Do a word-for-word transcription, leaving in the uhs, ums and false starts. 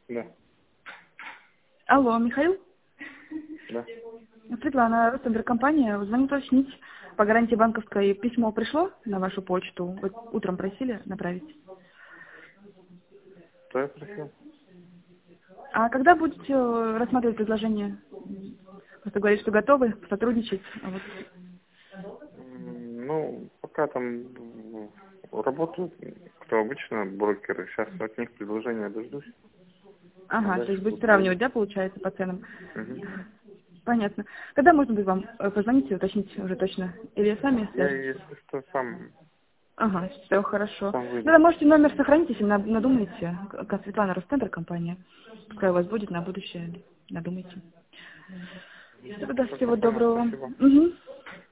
Да. Алло, Михаил? Да. Светлана, Ростендер компания. Звоню уточнить. По гарантии банковской письмо пришло на вашу почту? Вы утром просили направить. Что я просил? А когда будете э, рассматривать предложение? Просто говорить, что готовы сотрудничать. А вот. М, Ну, пока там м, работают, кто обычно, брокеры. Сейчас от них предложения дождусь. А Ага, то дальше есть будете буду думать. сравнивать, да, получается, по ценам? Мгм. Понятно. Когда можно будет вам э, позвонить и уточнить уже точно? Или сами Я, свяжетесь? если что, сам, Ага, все хорошо. сам Ну, выйду. вы можете номер сохранить, если на- надумаете. Как Светлана Ростендер компания. Пускай у вас будет на будущее. Надумайте. Всё, тогда всего Хорошо, понял, доброго вам. спасибо. Мгм.